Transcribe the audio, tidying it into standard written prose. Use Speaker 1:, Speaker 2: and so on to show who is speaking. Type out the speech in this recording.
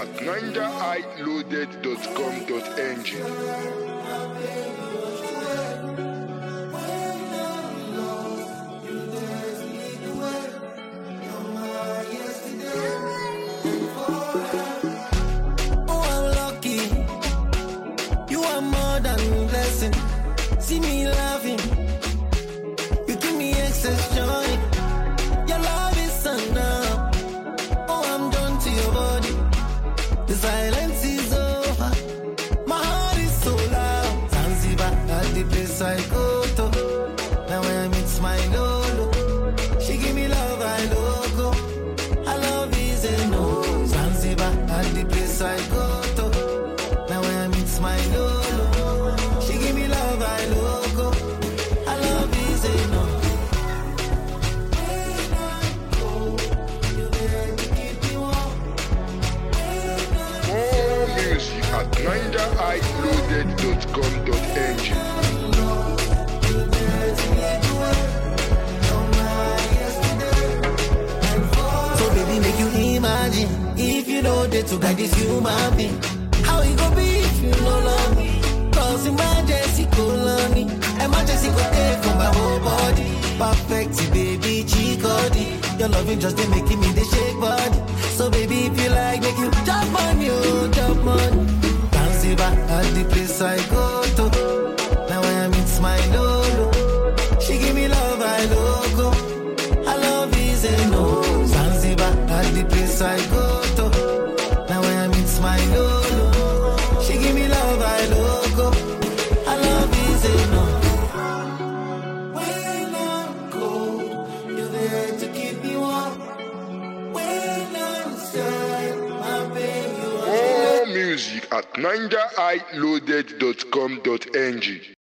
Speaker 1: at ninjahighloaded.com.ng.
Speaker 2: See me laughing, you give me excess joy. Your love is enough. Oh, I'm drawn to your body. The silence is over. My heart is so loud. Zanzibar at the place I go to. Now I meet my Lolo. She give me love, I logo. Her love is enough. Zanzibar at the place I go to. Now I meet my Lolo. She give me love, I logo. Her love is enough. When I go, you're there to keep me warm.
Speaker 1: More music at ninjahighloaded.com.ng.
Speaker 2: So baby, make you imagine if you know that to guide this human being. How it go be if you no love me? Cause emergency call on me. Emergency go take from my whole body. Perfect, baby, chikodi. Your loving just ain't making me the shake body. So baby, if you like, make you jump on you, jump on. Zanzibar at the place I go to. Now I meet my Lolo. She give me love, I logo. Her love is enough. Zanzibar at the place I go to. Now I meet my Lolo. She give me love, I logo. Her love is enough. When I'm cold, you're there to keep me warm. When I'm sad, my pain, you are.
Speaker 1: More music at ninjahighloaded.com.ng.